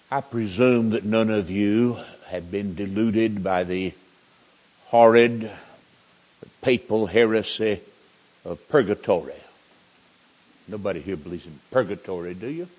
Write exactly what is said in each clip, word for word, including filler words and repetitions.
I presume that none of you have been deluded by the horrid papal heresy of purgatory. Nobody here believes in purgatory, do you?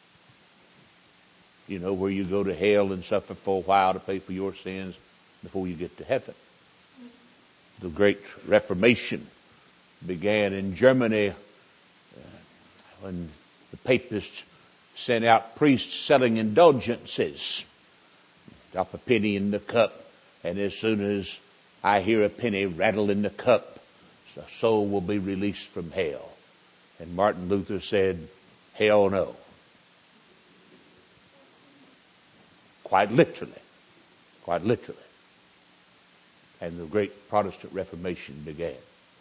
You know, where you go to hell and suffer for a while to pay for your sins before you get to heaven. The Great Reformation began in Germany uh, when the papists sent out priests selling indulgences. Drop a penny in the cup, and as soon as I hear a penny rattle in the cup, the soul will be released from hell. And Martin Luther said, hell no. Quite literally. Quite literally. And the great Protestant Reformation began.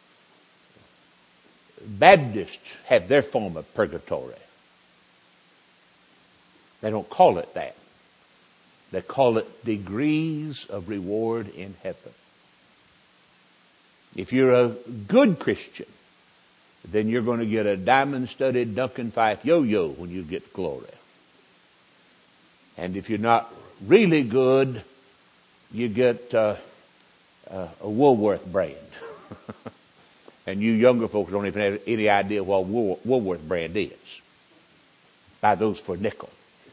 Baptists have their form of purgatory. They don't call it that. They call it degrees of reward in heaven. If you're a good Christian, then you're going to get a diamond-studded Duncan Fife yo-yo when you get glory. And if you're not really good, you get uh, uh, a Woolworth brand. And you younger folks don't even have any idea what Wool- Woolworth brand is. Buy those for a nickel.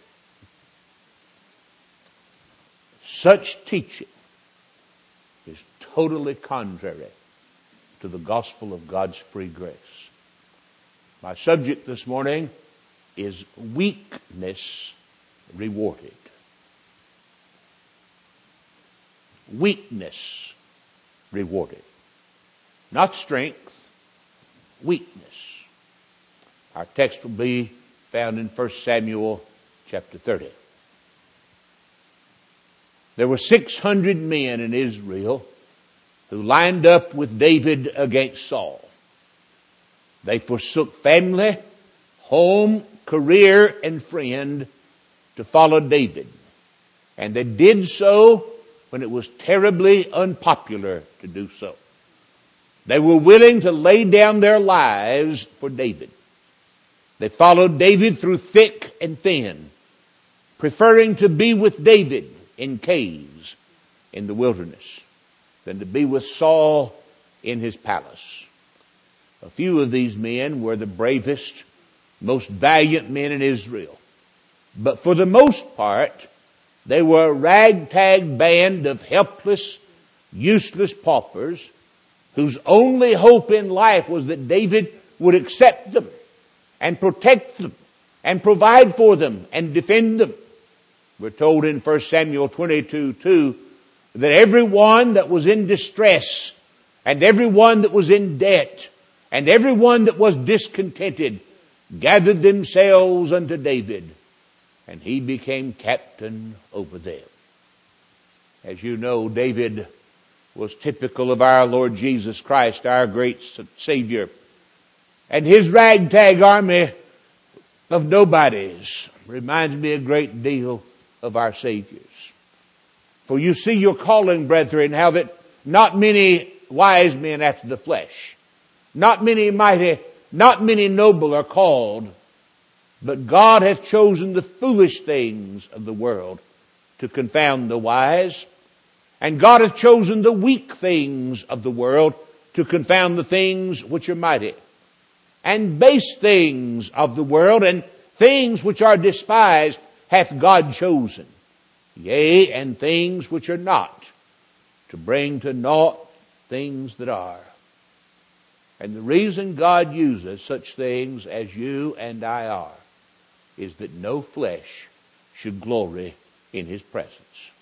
Such teaching is totally contrary to the gospel of God's free grace. My subject this morning is weakness rewarded. Weakness rewarded. Not strength, weakness. Our text will be found in First Samuel chapter thirty. There were six hundred men in Israel who lined up with David against Saul. They forsook family, home, career, and friend to follow David. And they did so when it was terribly unpopular to do so. They were willing to lay down their lives for David. They followed David through thick and thin, preferring to be with David in caves in the wilderness than to be with Saul in his palace. A few of these men were the bravest, most valiant men in Israel. But for the most part, they were a ragtag band of helpless, useless paupers whose only hope in life was that David would accept them and protect them and provide for them and defend them. We're told in First Samuel twenty-two two that everyone that was in distress and everyone that was in debt and everyone that was discontented gathered themselves unto David, and he became captain over them. As you know, David was typical of our Lord Jesus Christ, our great Savior. And his ragtag army of nobodies reminds me a great deal of our Savior's. For you see your calling, brethren, how that not many wise men after the flesh, not many mighty, not many noble are called, but God hath chosen the foolish things of the world to confound the wise, and God hath chosen the weak things of the world to confound the things which are mighty, and base things of the world and things which are despised hath God chosen, yea, and things which are not, to bring to naught things that are. And the reason God uses such things as you and I are is that no flesh should glory in His presence.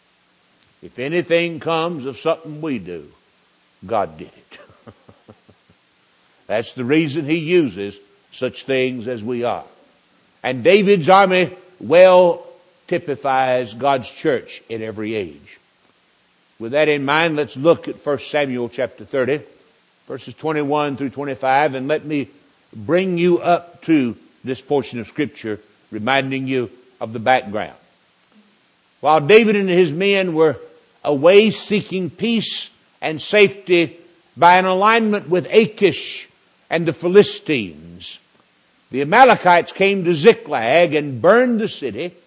If anything comes of something we do, God did it. That's the reason He uses such things as we are. And David's army well typifies God's church in every age. With that in mind, let's look at First Samuel chapter thirty, verses twenty-one through twenty-five, and let me bring you up to this portion of Scripture, reminding you of the background. While David and his men were away seeking peace and safety by an alignment with Achish and the Philistines, the Amalekites came to Ziklag and burned the city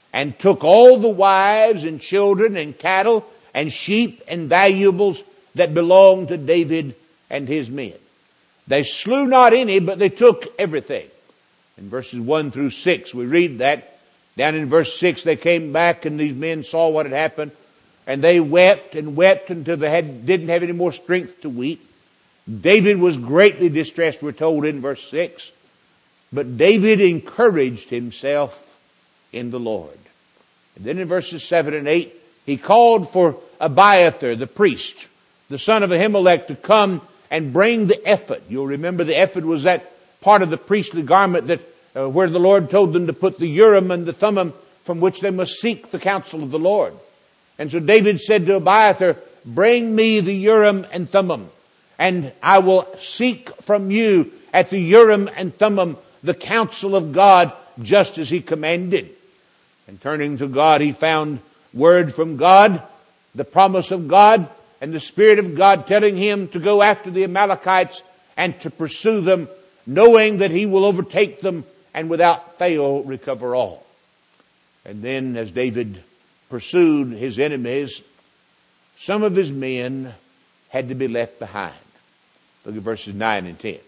and took all the wives and children and cattle and sheep and valuables that belonged to David and his men. They slew not any, but they took everything. In verses one through six, we read that. Down in verse six, they came back and these men saw what had happened. And they wept and wept until they had, didn't have any more strength to weep. David was greatly distressed, we're told in verse six. But David encouraged himself in the Lord. And then in verses seven and eight, he called for Abiathar, the priest, the son of Ahimelech, to come and bring the ephod. You'll remember the ephod was that part of the priestly garment that uh, where the Lord told them to put the Urim and the Thummim, from which they must seek the counsel of the Lord. And so David said to Abiathar, bring me the Urim and Thummim, and I will seek from you at the Urim and Thummim the counsel of God, just as he commanded. And turning to God, he found word from God, the promise of God, and the Spirit of God telling him to go after the Amalekites and to pursue them, knowing that he will overtake them and without fail recover all. And then as David pursued his enemies, some of his men had to be left behind. Look at verses nine and ten.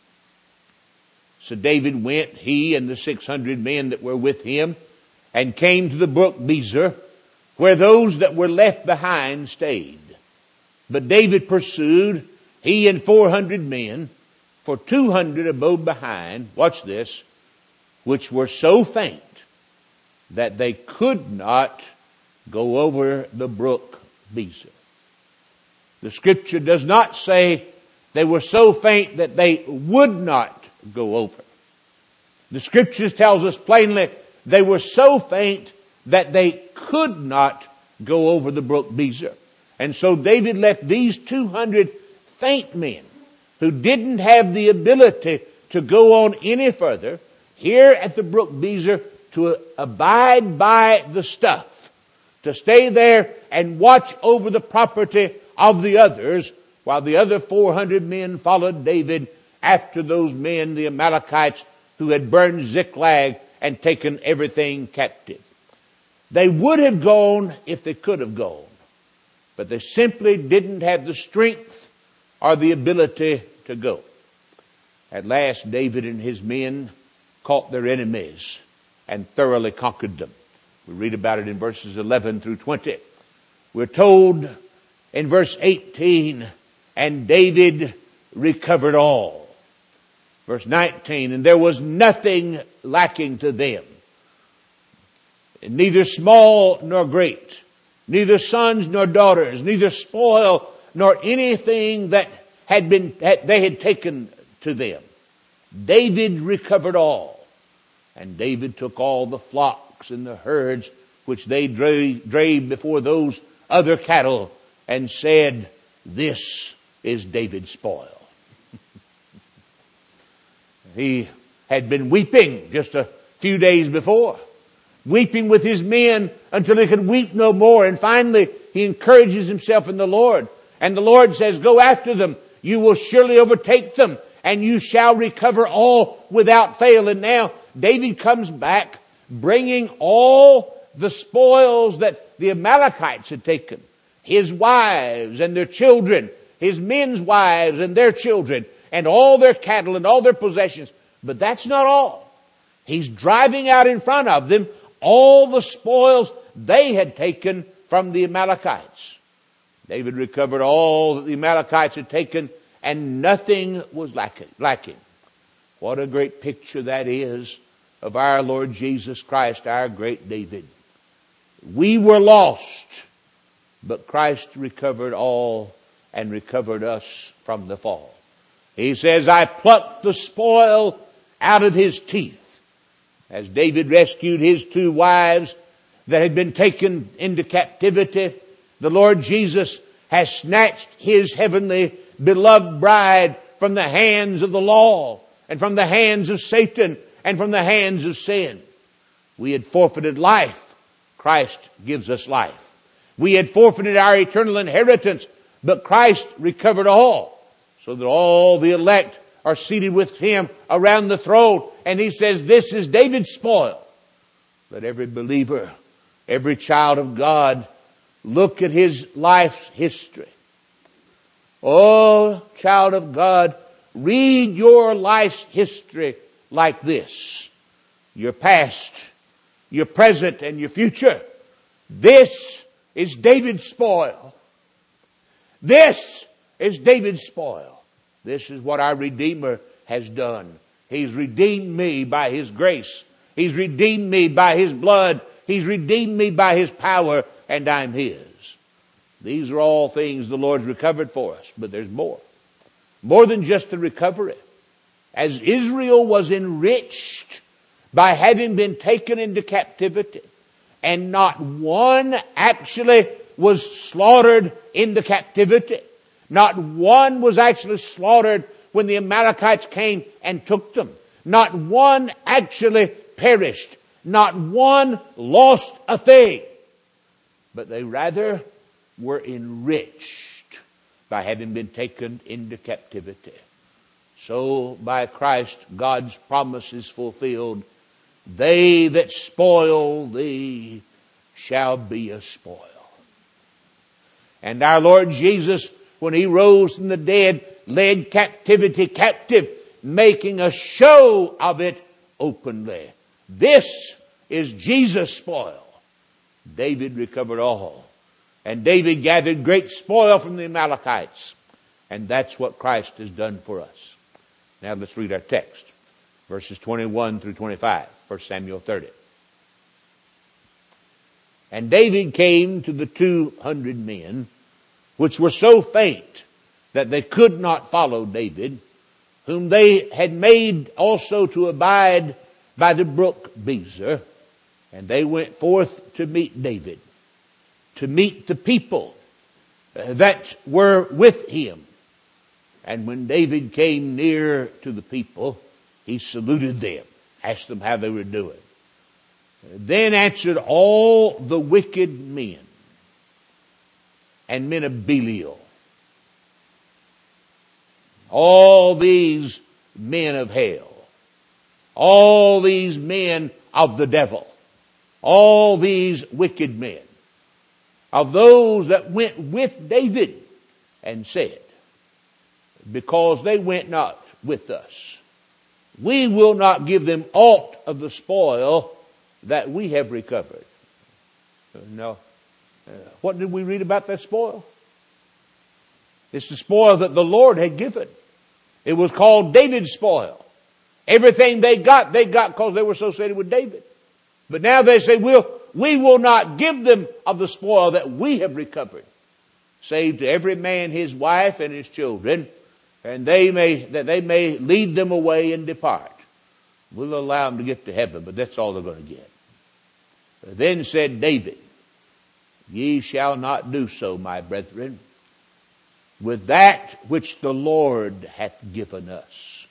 So David went, he and the six hundred men that were with him, and came to the brook Bezer, where those that were left behind stayed. But David pursued, he and four hundred men, for two hundred abode behind, watch this, which were so faint that they could not go over the brook Bezer. The scripture does not say they were so faint that they would not go over. The scriptures tells us plainly they were so faint that they could not go over the brook Bezer. And so David left these two hundred faint men who didn't have the ability to go on any further here at the brook Bezer to abide by the stuff, to stay there and watch over the property of the others, while the other four hundred men followed David after those men, the Amalekites, who had burned Ziklag and taken everything captive. They would have gone if they could have gone, but they simply didn't have the strength or the ability to go. At last, David and his men caught their enemies and thoroughly conquered them. We read about it in verses eleven through twenty. We're told in verse eighteen, and David recovered all. Verse nineteen, and there was nothing lacking to them, neither small nor great, neither sons nor daughters, neither spoil nor anything that had been, that they had taken to them. David recovered all. And David took all the flocks and the herds which they drave, drave before those other cattle and said, this is David's spoil. He had been weeping just a few days before, weeping with his men until he could weep no more. And finally, he encourages himself in the Lord. And the Lord says, go after them. You will surely overtake them, and you shall recover all without fail. And now David comes back bringing all the spoils that the Amalekites had taken. His wives and their children, his men's wives and their children, and all their cattle and all their possessions. But that's not all. He's driving out in front of them all the spoils they had taken from the Amalekites. David recovered all that the Amalekites had taken, and nothing was lacking. What a great picture that is of our Lord Jesus Christ, our great David. We were lost, but Christ recovered all and recovered us from the fall. He says, I plucked the spoil out of his teeth. As David rescued his two wives that had been taken into captivity, the Lord Jesus has snatched his heavenly beloved bride from the hands of the law and from the hands of Satan and from the hands of sin. We had forfeited life. Christ gives us life. We had forfeited our eternal inheritance, but Christ recovered all, so that all the elect are seated with him around the throne. And he says, this is David's spoil. Let every believer, every child of God, look at his life's history. Oh, child of God, read your life's history like this. Your past, your present, and your future. This is David's spoil. This is David's spoil. This is what our Redeemer has done. He's redeemed me by His grace. He's redeemed me by His blood. He's redeemed me by His power, and I'm His. These are all things the Lord's recovered for us, but there's more. More than just the recovery. As Israel was enriched by having been taken into captivity, and not one actually was slaughtered in the captivity. Not one was actually slaughtered when the Amalekites came and took them. Not one actually perished. Not one lost a thing. But they rather were enriched by having been taken into captivity. So by Christ, God's promise is fulfilled. They that spoil thee shall be a spoil. And our Lord Jesus, when He rose from the dead, led captivity captive, making a show of it openly. This is Jesus' spoil. David recovered all. And David gathered great spoil from the Amalekites. And that's what Christ has done for us. Now let's read our text. Verses twenty-one through twenty-five. First Samuel thirty. And David came to the two hundred men, which were so faint that they could not follow David, whom they had made also to abide by the brook Bezer. And they went forth to meet David, to meet the people that were with him. And when David came near to the people, he saluted them, asked them how they were doing. Then answered all the wicked men and men of Belial, all these men of hell, all these men of the devil, all these wicked men, of those that went with David, and said, because they went not with us, we will not give them aught of the spoil that we have recovered. No. What did we read about that spoil? It's the spoil that the Lord had given. It was called David's spoil. Everything they got, they got because they were associated with David. But now they say, we'll, we will not give them of the spoil that we have recovered. Save to every man his wife and his children, and they may, that they may lead them away and depart. We'll allow them to get to heaven, but that's all they're going to get. Then said David, ye shall not do so, my brethren, with that which the Lord hath given us.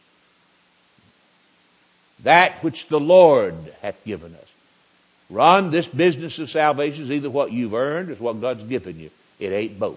That which the Lord hath given us. Ron, this business of salvation is either what you've earned or what God's given you. It ain't both.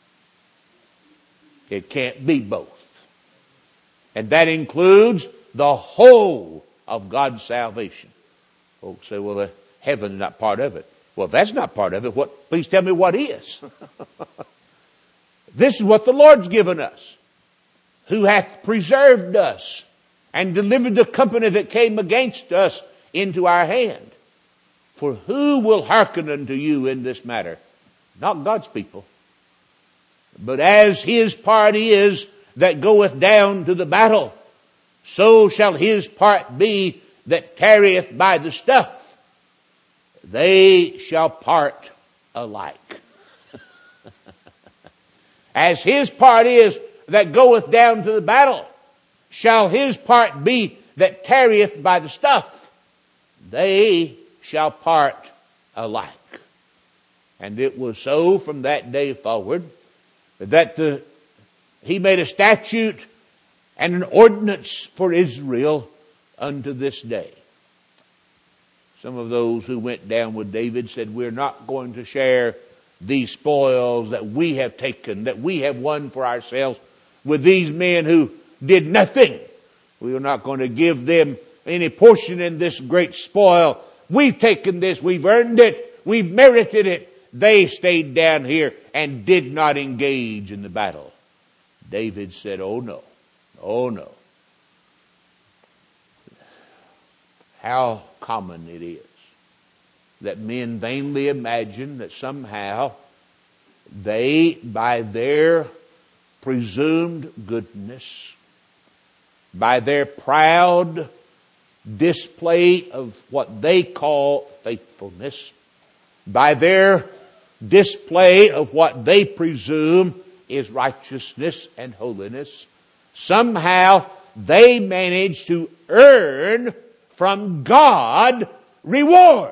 It can't be both. And that includes the whole of God's salvation. Folks say, well, uh, heaven is not part of it. Well, if that's not part of it, what, please tell me what is. This is what the Lord's given us, who hath preserved us and delivered the company that came against us into our hand. For who will hearken unto you in this matter? Not God's people. But as his part is that goeth down to the battle, so shall his part be that tarrieth by the stuff. They shall part alike. As his part is that goeth down to the battle, shall his part be that tarrieth by the stuff. They shall part alike. And it was so from that day forward that the, he made a statute and an ordinance for Israel unto this day. Some of those who went down with David said, we're not going to share these spoils that we have taken, that we have won for ourselves, with these men who did nothing. We are not going to give them any portion in this great spoil We've taken this. We've earned it. We've merited it. They stayed down here and did not engage in the battle. David said, oh no. Oh no. How common it is that men vainly imagine that somehow they, by their presumed goodness, by their proud display of what they call faithfulness, by their display of what they presume is righteousness and holiness, somehow they manage to earn from God reward.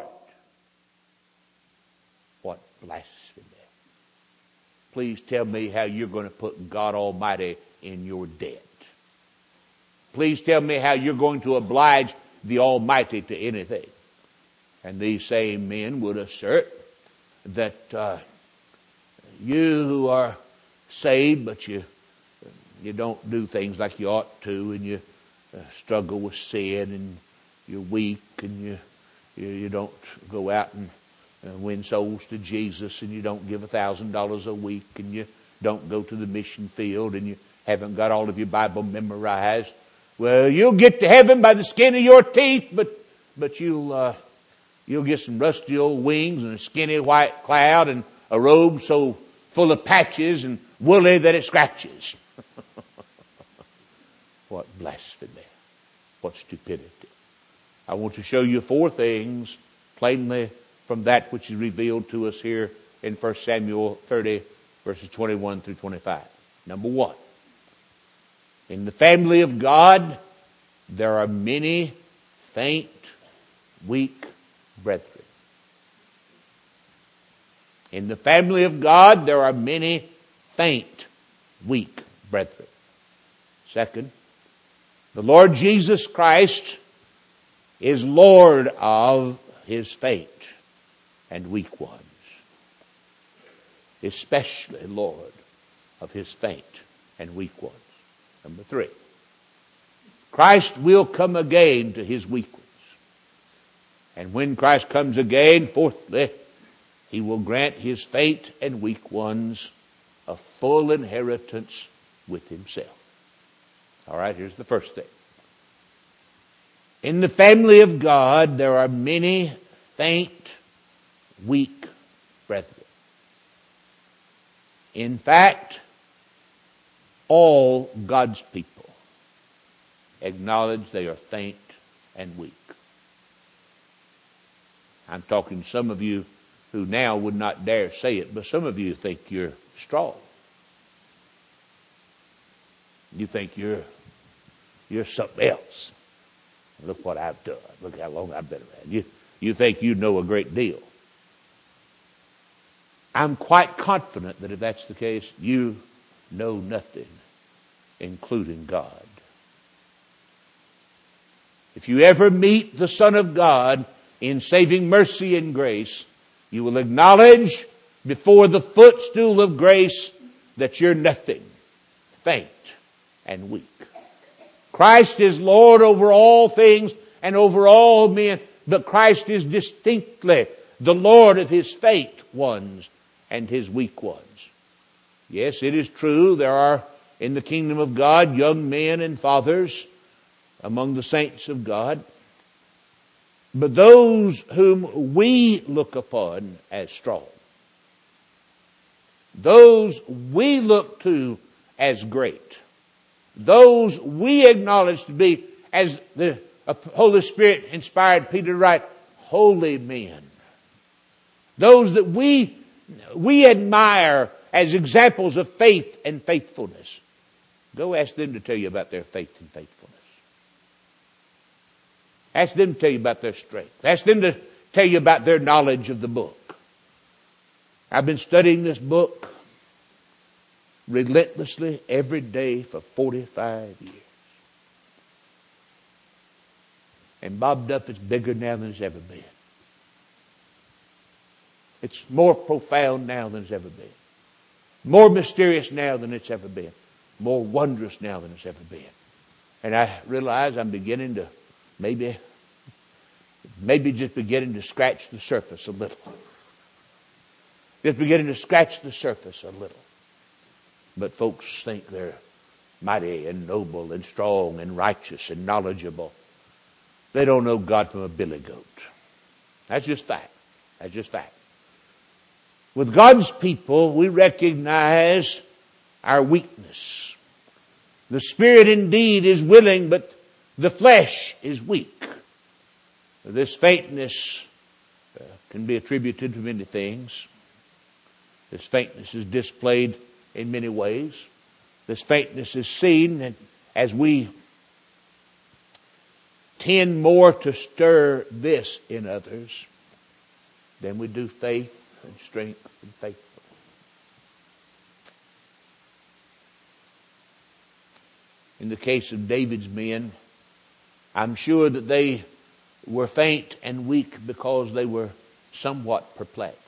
What blasphemy. Please tell me how you're going to put God Almighty in your debt. Please tell me how you're going to oblige the Almighty to anything. And these same men would assert that uh, you who are saved, but you you don't do things like you ought to, and you uh, struggle with sin, and you're weak, and you you, you don't go out and uh, win souls to Jesus, and you don't give a thousand dollars a week, and you don't go to the mission field, and you haven't got all of your Bible memorized. Well, you'll get to heaven by the skin of your teeth, but but you'll uh, you'll get some rusty old wings and a skinny white cloud and a robe so full of patches and woolly that it scratches. What blasphemy. What stupidity. I want to show you four things plainly from that which is revealed to us here in First Samuel thirty, verses twenty-one through twenty-five. Number one. In the family of God, there are many faint, weak brethren. In the family of God, there are many faint, weak brethren. Second, the Lord Jesus Christ is Lord of His faint and weak ones. Especially Lord of His faint and weak ones. Number three, Christ will come again to His weak ones. And when Christ comes again, fourthly, He will grant His faint and weak ones a full inheritance with Himself. All right, here's the first thing. In the family of God, there are many faint, weak brethren. In fact, all God's people acknowledge they are faint and weak. I'm talking to some of you who now would not dare say it, but some of you think you're strong. You think you're you're something else. Look what I've done. Look how long I've been around. You, you think you know a great deal. I'm quite confident that if that's the case, you know nothing, including God. If you ever meet the Son of God in saving mercy and grace, you will acknowledge before the footstool of grace that you're nothing, faint and weak. Christ is Lord over all things and over all men, but Christ is distinctly the Lord of His faint ones and His weak ones. Yes, it is true there are in the kingdom of God young men and fathers among the saints of God, but those whom we look upon as strong, those we look to as great, those we acknowledge to be, as the Holy Spirit inspired Peter to write, holy men. Those that we, we admire as examples of faith and faithfulness. Go ask them to tell you about their faith and faithfulness. Ask them to tell you about their strength. Ask them to tell you about their knowledge of the book. I've been studying this book relentlessly every day for forty-five years. And Bob Duff is bigger now than it's ever been. It's more profound now than it's ever been. More mysterious now than it's ever been. More wondrous now than it's ever been. And I realize I'm beginning to maybe Maybe just beginning to scratch the surface a little. Just beginning to scratch the surface a little. But folks think they're mighty and noble and strong and righteous and knowledgeable. They don't know God from a billy goat. That's just fact. That's just fact. With God's people, we recognize our weakness. The spirit indeed is willing, but the flesh is weak. This faintness uh, can be attributed to many things. This faintness is displayed in many ways. This faintness is seen as we tend more to stir this in others than we do faith and strength and faithfulness. In the case of David's men, I'm sure that they were faint and weak because they were somewhat perplexed.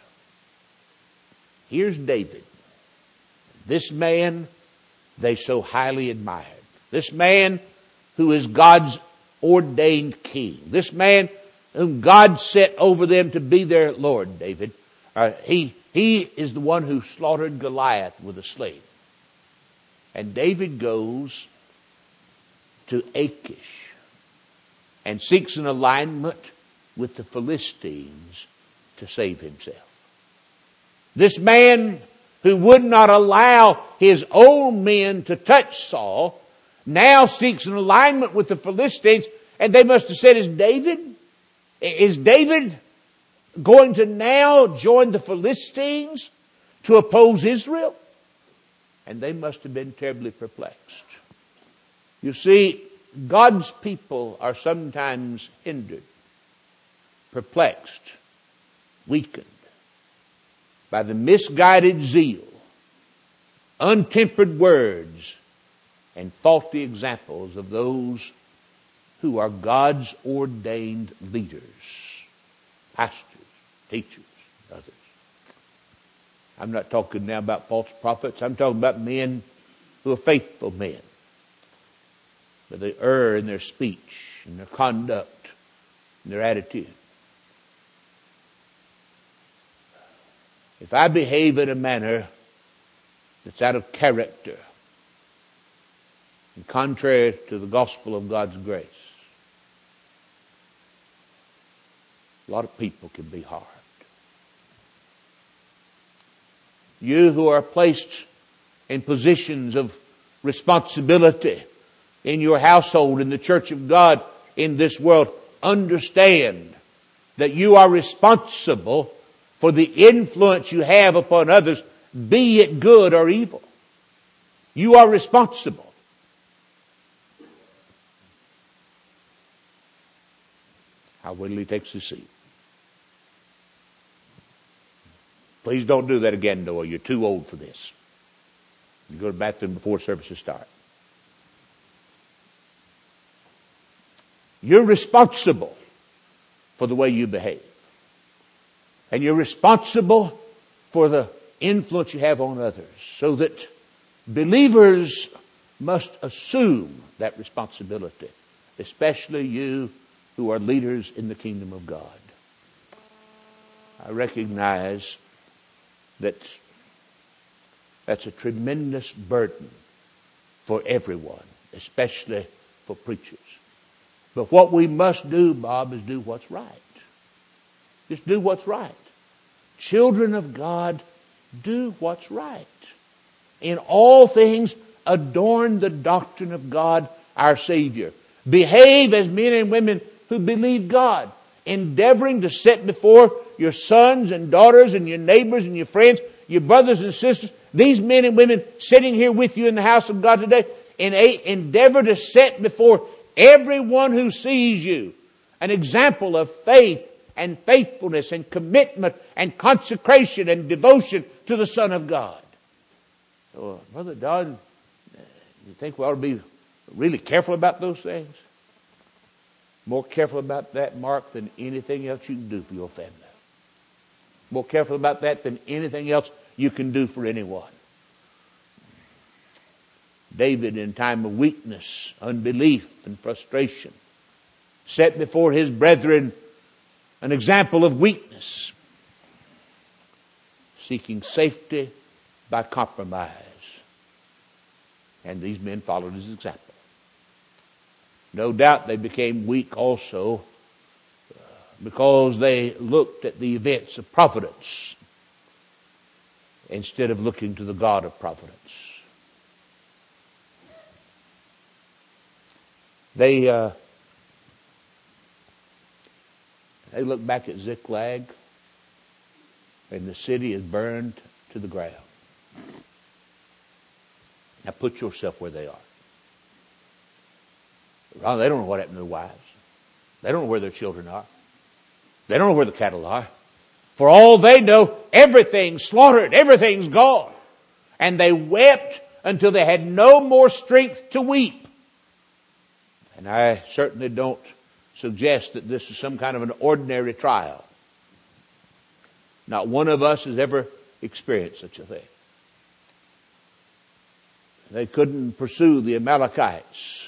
Here's David. This man they so highly admired. This man who is God's ordained king. This man whom God set over them to be their Lord, David. Uh, he, he is the one who slaughtered Goliath with a sling. And David goes to Achish and seeks an alignment with the Philistines to save himself. This man who would not allow his own men to touch Saul now seeks an alignment with the Philistines, and they must have said, is David, is David going to now join the Philistines to oppose Israel? And they must have been terribly perplexed. You see, God's people are sometimes hindered, perplexed, weakened by the misguided zeal, untempered words, and faulty examples of those who are God's ordained leaders, pastors, teachers, others. I'm not talking now about false prophets. I'm talking about men who are faithful men. But they err in their speech, in their conduct, in their attitude. If I behave in a manner that's out of character and contrary to the gospel of God's grace, a lot of people can be harmed. You who are placed in positions of responsibility in your household, in the church of God, in this world, understand that you are responsible for the influence you have upon others, be it good or evil. You are responsible. How Whitley takes his seat. Please don't do that again, Noah. You're too old for this. You go to the bathroom before services start. You're responsible for the way you behave. And you're responsible for the influence you have on others. So that believers must assume that responsibility. Especially you who are leaders in the kingdom of God. I recognize that that's a tremendous burden for everyone, especially for preachers. But what we must do, Bob, is do what's right. Just do what's right. Children of God, do what's right. In all things, adorn the doctrine of God, our Savior. Behave as men and women who believe God, endeavoring to set before your sons and daughters and your neighbors and your friends, your brothers and sisters, these men and women sitting here with you in the house of God today, in a, endeavor to set before everyone who sees you an example of faith and faithfulness and commitment and consecration and devotion to the Son of God. So, Brother Don, you think we ought to be really careful about those things? More careful about that, Mark, than anything else you can do for your family. More careful about that than anything else you can do for anyone. David, in time of weakness, unbelief, and frustration, set before his brethren an example of weakness, seeking safety by compromise. And these men followed his example. No doubt they became weak also because they looked at the events of providence instead of looking to the God of providence. They uh, they look back at Ziklag, and the city is burned to the ground. Now put yourself where they are. Well, they don't know what happened to their wives. They don't know where their children are. They don't know where the cattle are. For all they know, everything's slaughtered. Everything's gone. And they wept until they had no more strength to weep. And I certainly don't suggest that this is some kind of an ordinary trial. Not one of us has ever experienced such a thing. They couldn't pursue the Amalekites.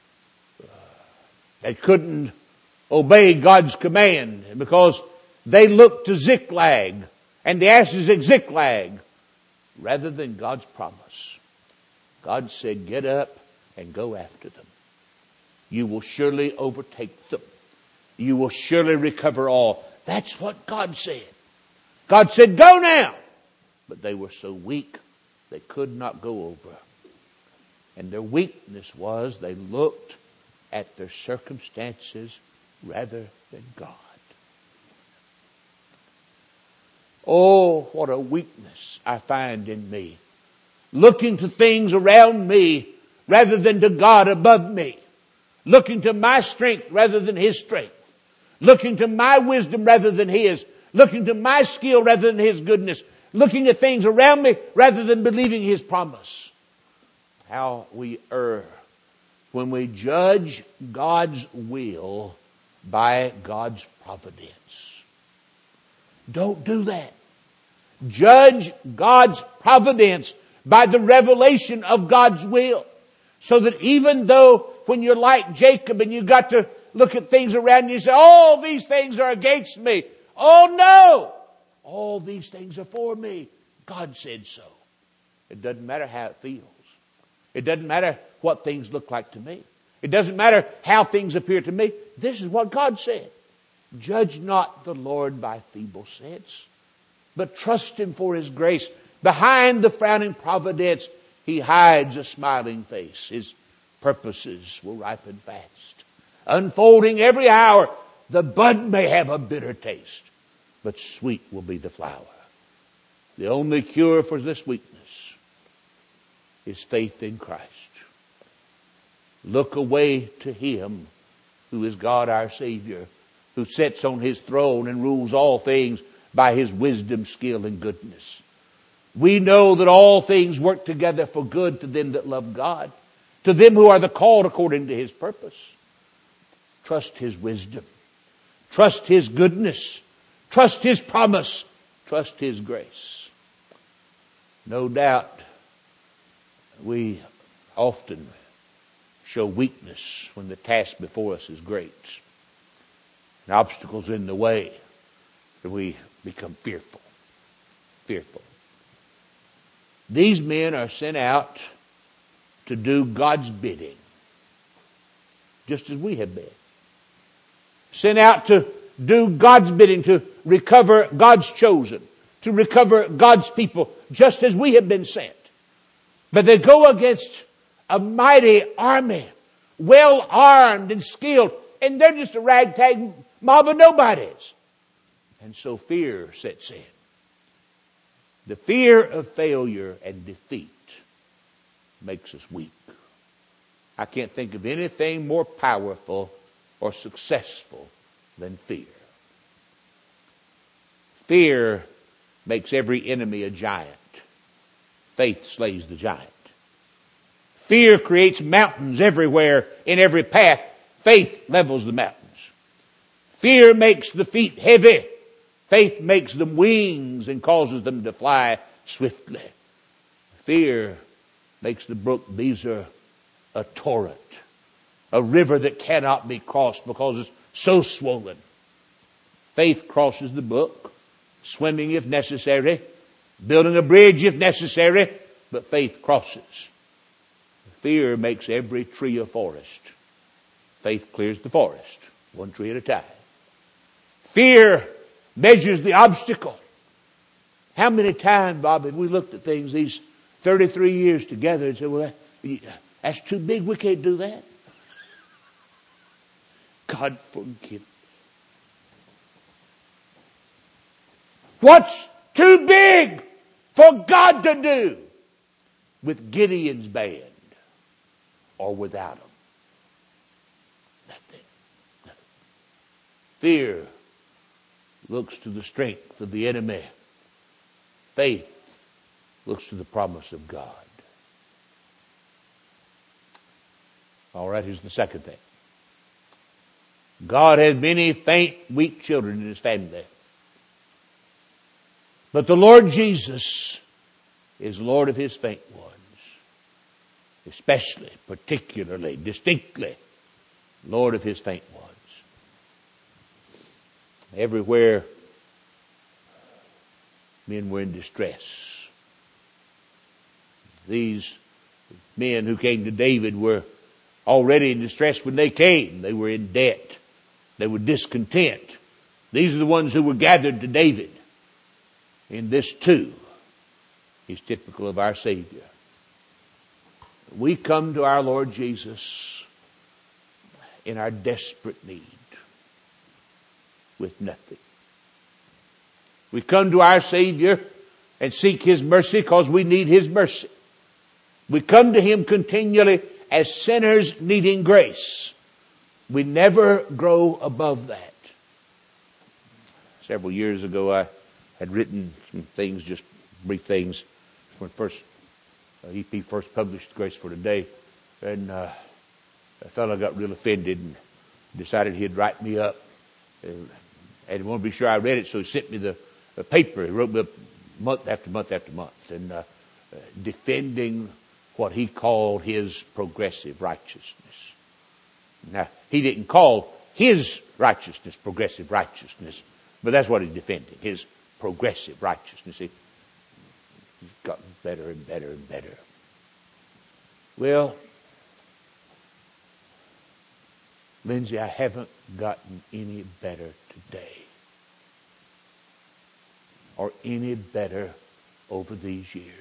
They couldn't obey God's command because they looked to Ziklag and the ashes at Ziklag rather than God's promise. God said, get up and go after them. You will surely overtake them. You will surely recover all. That's what God said. God said, go now. But they were so weak, they could not go over. And their weakness was they looked at their circumstances rather than God. Oh, what a weakness I find in me. Looking to things around me rather than to God above me. Looking to my strength rather than His strength. Looking to my wisdom rather than His. Looking to my skill rather than His goodness. Looking at things around me rather than believing His promise. How we err when we judge God's will by God's providence. Don't do that. Judge God's providence by the revelation of God's will. So that even though when you're like Jacob and you got to look at things around you and say, all these things are against me. Oh no! All these things are for me. God said so. It doesn't matter how it feels. It doesn't matter what things look like to me. It doesn't matter how things appear to me. This is what God said. Judge not the Lord by feeble sense, but trust Him for His grace. Behind the frowning providence, He hides a smiling face. His purposes will ripen fast. Unfolding every hour, the bud may have a bitter taste, but sweet will be the flower. The only cure for this weakness is faith in Christ. Look away to Him who is God our Savior, who sits on His throne and rules all things by His wisdom, skill, and goodness. We know that all things work together for good to them that love God, to them who are the called according to His purpose. Trust His wisdom. Trust His goodness. Trust His promise. Trust His grace. No doubt we often show weakness when the task before us is great and obstacles in the way, and we become fearful. Fearful. These men are sent out to do God's bidding, just as we have been. Sent out to do God's bidding, to recover God's chosen, to recover God's people, just as we have been sent. But they go against a mighty army, well armed and skilled, and they're just a ragtag mob of nobodies. And so fear sets in. The fear of failure and defeat makes us weak. I can't think of anything more powerful or successful than fear. Fear makes every enemy a giant. Faith slays the giant. Fear creates mountains everywhere in every path. Faith levels the mountains. Fear makes the feet heavy. Faith makes them wings and causes them to fly swiftly. Fear makes the brook Bezer a torrent. a river that cannot be crossed because it's so swollen. Faith crosses the brook, swimming if necessary, building a bridge if necessary, but faith crosses. Fear makes every tree a forest. Faith clears the forest, one tree at a time. Fear measures the obstacle. How many times, Bob, have we looked at things these thirty-three years together and said, well, that's too big, we can't do that. God forgive me. What's too big for God to do with Gideon's band or without them? Nothing. Nothing. Fear looks to the strength of the enemy. Faith looks to the promise of God. All right, here's the second thing. God has many faint, weak children in His family. But the Lord Jesus is Lord of His faint ones. Especially, particularly, distinctly, Lord of His faint ones. Everywhere men were in distress. These men who came to David were already in distress when they came. They were in debt. They were discontent. These are the ones who were gathered to David. And this too is typical of our Savior. We come to our Lord Jesus in our desperate need with nothing. We come to our Savior and seek His mercy because we need His mercy. We come to Him continually as sinners needing grace. We never grow above that. Several years ago I had written some things, just brief things, when first uh, E P first published Grace for Today, and uh, a fellow got real offended and decided he'd write me up, and, and he wanted to be sure I read it, so he sent me the, the paper. He wrote me up month after month after month, and uh, uh, defending what he called his progressive righteousness. Now, he didn't call his righteousness progressive righteousness, but that's what he's defending, his progressive righteousness. He's gotten better and better and better. Well, Lindsay, I haven't gotten any better today, or any better over these years.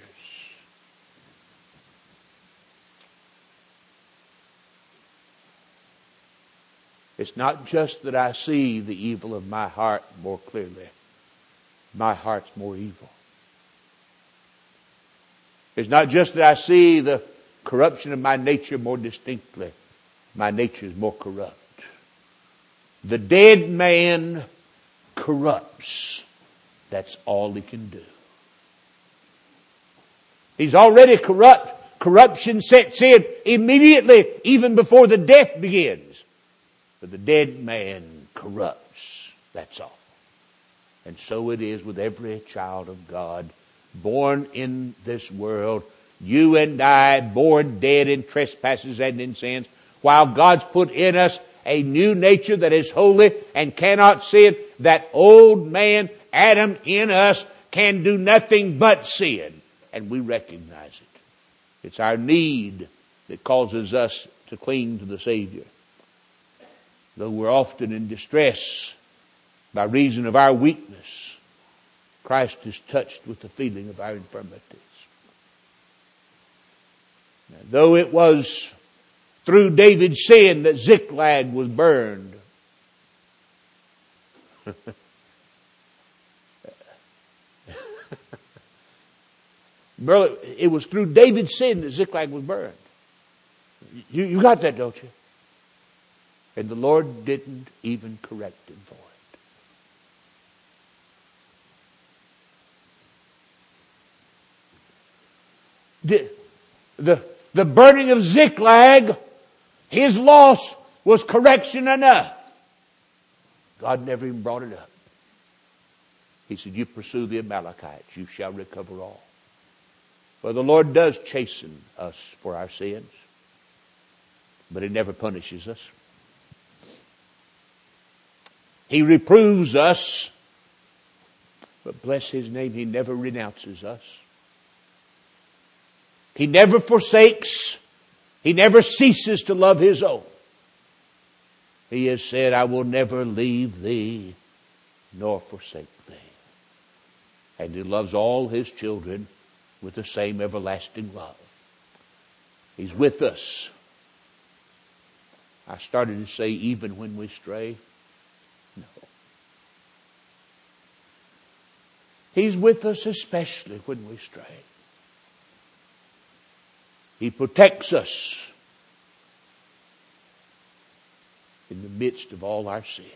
It's not just that I see the evil of my heart more clearly. My heart's more evil. It's not just that I see the corruption of my nature more distinctly. My nature is more corrupt. The dead man corrupts. That's all he can do. He's already corrupt. Corruption sets in immediately, even before the death begins. But the dead man corrupts. That's all. And so it is with every child of God born in this world. You and I, born dead in trespasses and in sins, while God's put in us a new nature that is holy and cannot sin. That old man, Adam, in us can do nothing but sin. And we recognize it. It's our need that causes us to cling to the Savior. Though we're often in distress by reason of our weakness, Christ is touched with the feeling of our infirmities. Now, though it was through David's sin that Ziklag was burned, it was through David's sin that Ziklag was burned. You, you got that, don't you? And the Lord didn't even correct him for it. The, the, the burning of Ziklag, his loss was correction enough. God never even brought it up. He said, you pursue the Amalekites, you shall recover all. Well, the Lord does chasten us for our sins. but He never punishes us. He reproves us, but bless His name, He never renounces us. He never forsakes. He never ceases to love His own. He has said, I will never leave thee nor forsake thee. And He loves all His children with the same everlasting love. He's with us. I started to say even when we stray. No. He's with us especially when we stray. He protects us in the midst of all our sin.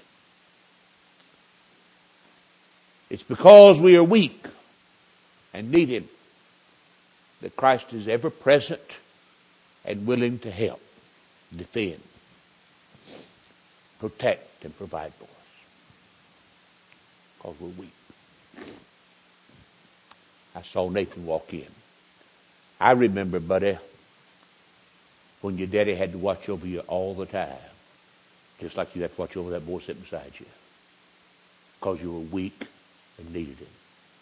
It's because we are weak and need Him that Christ is ever present and willing to help, defend, protect, and provide for us. Because we're weak. I saw Nathan walk in. I remember, buddy, when your daddy had to watch over you all the time. Just like you had to watch over that boy sitting beside you. Because you were weak and needed Him.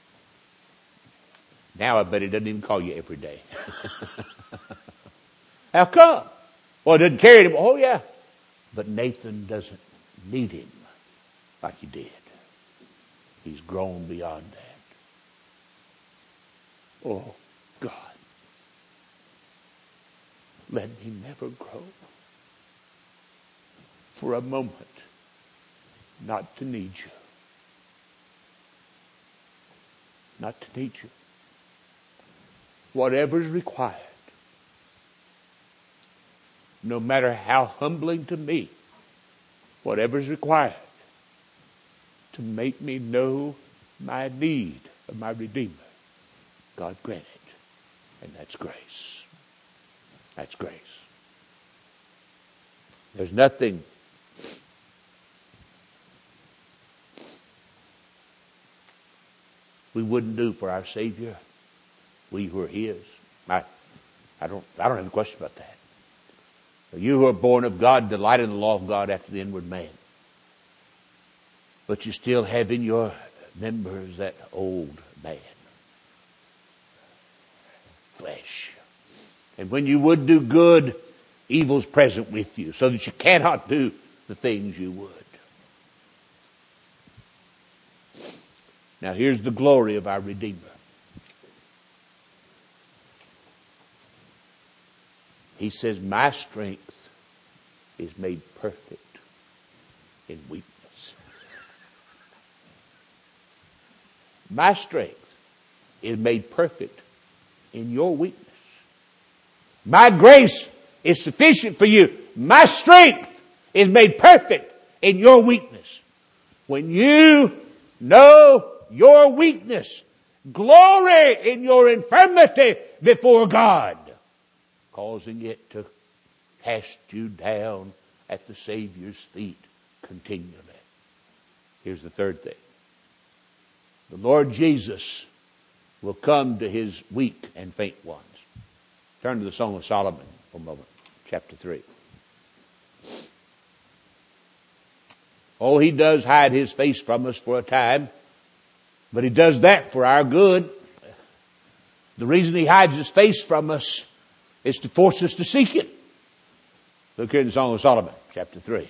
Now I bet He doesn't even call you every day. How come? Well, it doesn't carry Him. Oh yeah. But Nathan doesn't need Him like he did. He's grown beyond that. Oh God. Let me never grow for a moment not to need you. Not to need you. Whatever's required, no matter how humbling to me, whatever's required to make me know my need of my Redeemer, God grant it. And that's grace. That's grace. There's nothing we wouldn't do for our Savior. We who are His. I, I don't, I don't have a question about that. You who are born of God, delight in the law of God after the inward man. But you still have in your members that old man. Flesh. And when you would do good, evil's present with you, so that you cannot do the things you would. Now here's the glory of our Redeemer. He says, my strength is made perfect in weakness. My strength is made perfect in your weakness. My grace is sufficient for you. My strength is made perfect in your weakness. When you know your weakness, glory in your infirmity before God, causing it to cast you down at the Savior's feet continually. Here's the third thing. The Lord Jesus will come to His weak and faint ones. Turn to the Song of Solomon for a moment, chapter three. Oh, He does hide His face from us for a time, but He does that for our good. The reason He hides His face from us is to force us to seek it. Look here in the Song of Solomon, chapter three.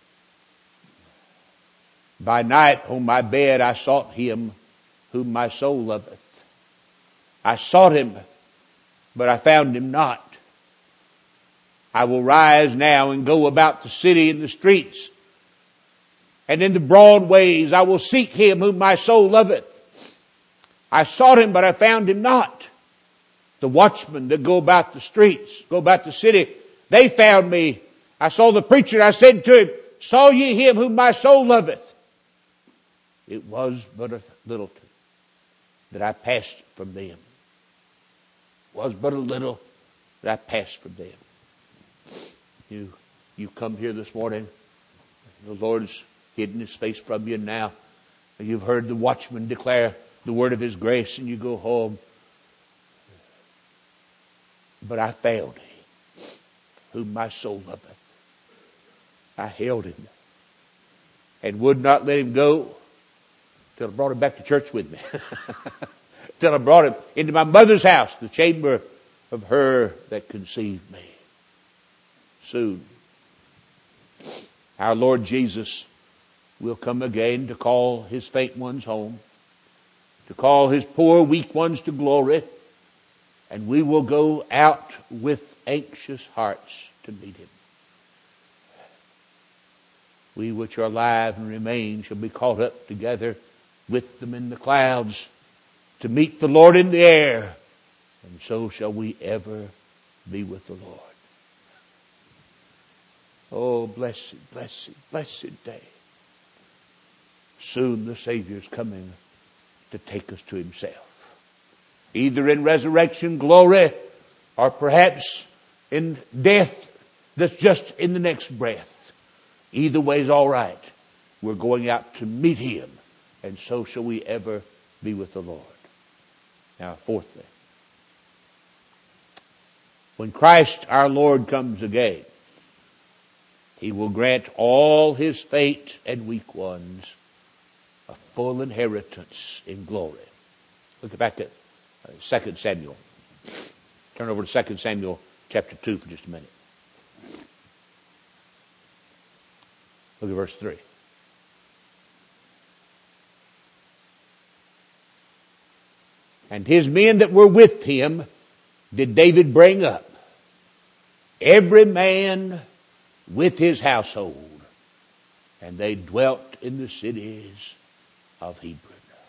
By night on my bed I sought Him whom my soul loveth. I sought Him, but I found Him not. I will rise now and go about the city and the streets, and in the broad ways I will seek Him whom my soul loveth. I sought Him, but I found Him not. The watchmen that go about the streets, go about the city, they found me. I saw the preacher, I said to him, saw ye Him whom my soul loveth? It was but a little that I passed from them. It was but a little that I passed from them. You, you come here this morning, the Lord's hidden His face from you now. You've heard the watchman declare the word of His grace and you go home. But I found Him whom my soul loveth. I held him and would not let him go till I brought him back to church with me. Till I brought him into my mother's house, the chamber of her that conceived me. Soon, our Lord Jesus will come again to call his faint ones home, to call his poor, weak ones to glory, and we will go out with anxious hearts to meet him. We which are alive and remain shall be caught up together with them in the clouds to meet the Lord in the air, and so shall we ever be with the Lord. Oh, blessed, blessed, blessed day. Soon the Savior's coming to take us to himself. Either in resurrection glory or perhaps in death that's just in the next breath. Either way is all right. We're going out to meet him, and so shall we ever be with the Lord. Now, fourthly, when Christ our Lord comes again, he will grant all his faint and weak ones a full inheritance in glory. Look back at Second Samuel. Turn over to Second Samuel chapter two for just a minute. Look at verse three. And his men that were with him did David bring up, every man with his household, and they dwelt in the cities of Hebron.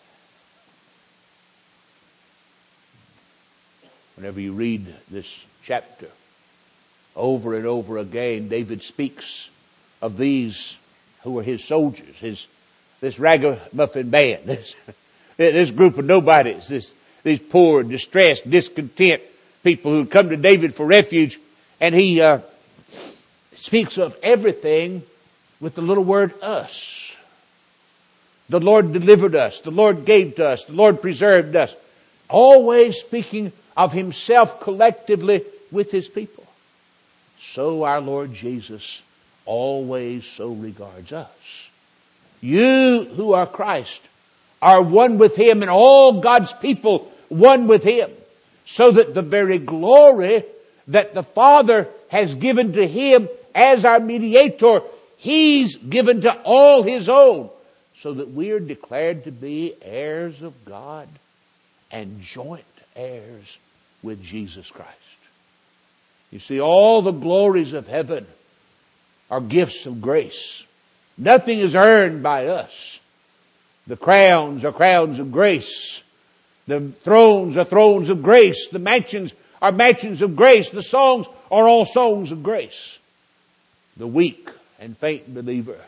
Whenever you read this chapter, over and over again, David speaks of these who were his soldiers, his this ragamuffin band, this, this group of nobodies, this these poor, distressed, discontent people who come to David for refuge, and he uh, speaks of everything with the little word us. The Lord delivered us. The Lord gave to us. The Lord preserved us. Always speaking of himself collectively with his people. So our Lord Jesus always so regards us. You who are Christ are one with him, and all God's people one with him, so that the very glory that the Father has given to him as our mediator, he's given to all his own, so that we are declared to be heirs of God and joint heirs with Jesus Christ. You see, all the glories of heaven are gifts of grace. Nothing is earned by us. The crowns are crowns of grace. The thrones are thrones of grace. The mansions are mansions of grace. The songs are all songs of grace. The weak and faint believer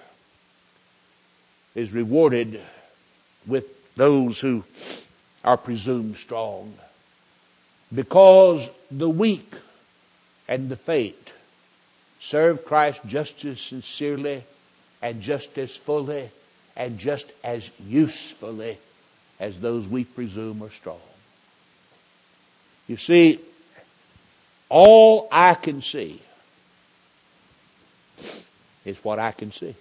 is rewarded with those who are presumed strong, because the weak and the faint serve Christ just as sincerely and just as fully and just as usefully as those we presume are strong. You see, all I can see is what I can see.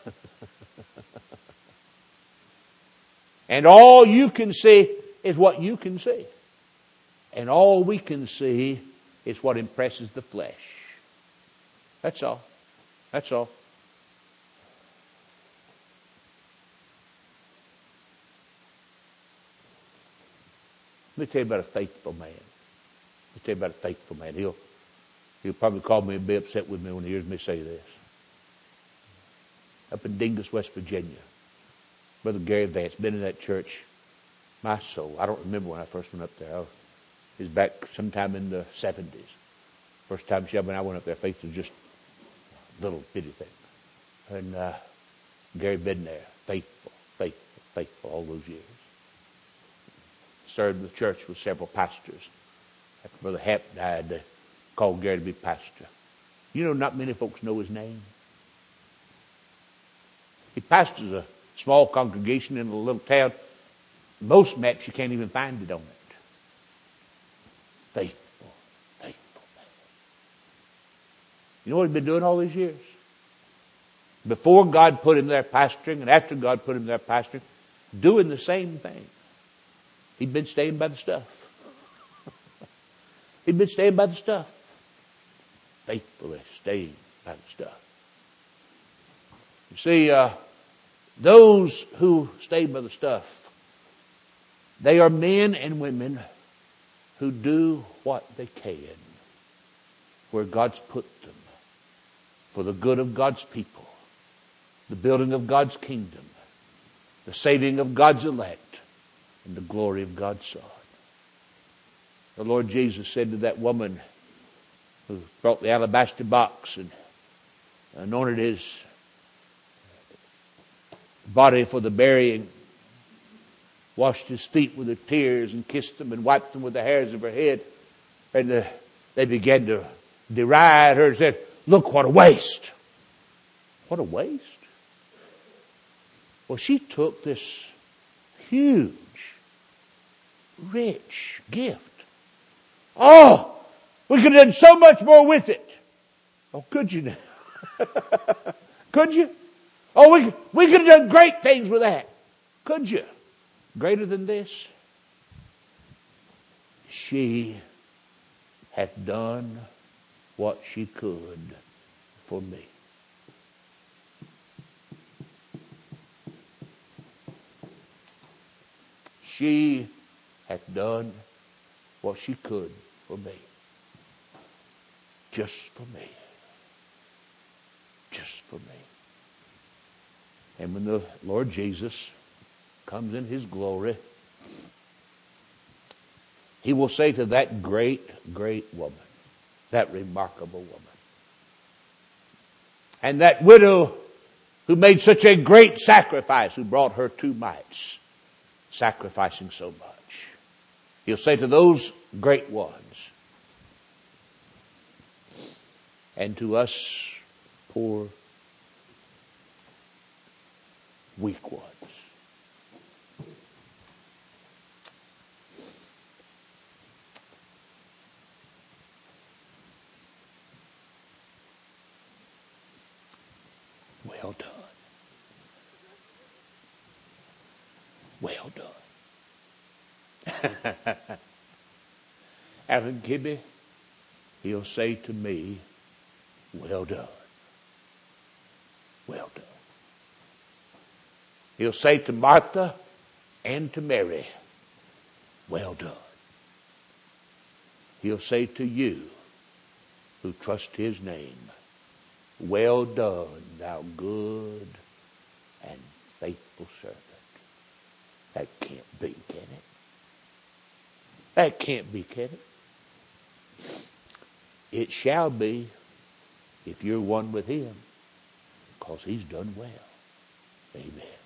And all you can see is what you can see. And all we can see is what impresses the flesh. That's all. That's all. Let me tell you about a faithful man. Let me tell you about a faithful man. He'll, he'll probably call me and be upset with me when he hears me say this. Up in Dingus, West Virginia, Brother Gary Vance, been in that church, my soul. I don't remember when I first went up there. I was back sometime in the seventies. First time Shelby and I went up there, faith was just a little bitty thing. And uh, Gary been there, faithful, faithful, faithful all those years. Served in the church with several pastors. After Brother Hap died, they called Gary to be pastor. You know, not many folks know his name. He pastors a small congregation in a little town. Most maps you can't even find it on it. Faithful, faithful man. You know what he'd been doing all these years? Before God put him there pastoring and after God put him there pastoring, doing the same thing. He'd been staying by the stuff. He'd been staying by the stuff. Faithfully staying by the stuff. You see, uh, those who stay by the stuff, they are men and women who do what they can where God's put them for the good of God's people, the building of God's kingdom, the saving of God's elect, and the glory of God's Son. The Lord Jesus said to that woman who brought the alabaster box and anointed his body for the burying, washed his feet with her tears and kissed them and wiped them with the hairs of her head. And uh, they began to deride her and said, "Look what a waste." What a waste. Well, she took this huge, rich gift. Oh, we could have done so much more with it. Oh, could you now? Could you? Oh, we, we could have done great things with that. Could you? Greater than this? She hath done what she could for me. She hath done what she could for me. Just for me. Just for me. And when the Lord Jesus comes in his glory, he will say to that great, great woman, that remarkable woman, and that widow who made such a great sacrifice, who brought her two mites, sacrificing so much. He'll say to those great ones, and to us poor, weak ones, well done. Well done. Alan Kibbe, he'll say to me, well done. Well done. He'll say to Martha and to Mary, well done. He'll say to you who trust his name, well done, thou good and faithful servant. That can't be, can it? That can't be, can it? It shall be if you're one with him, because he's done well. Amen.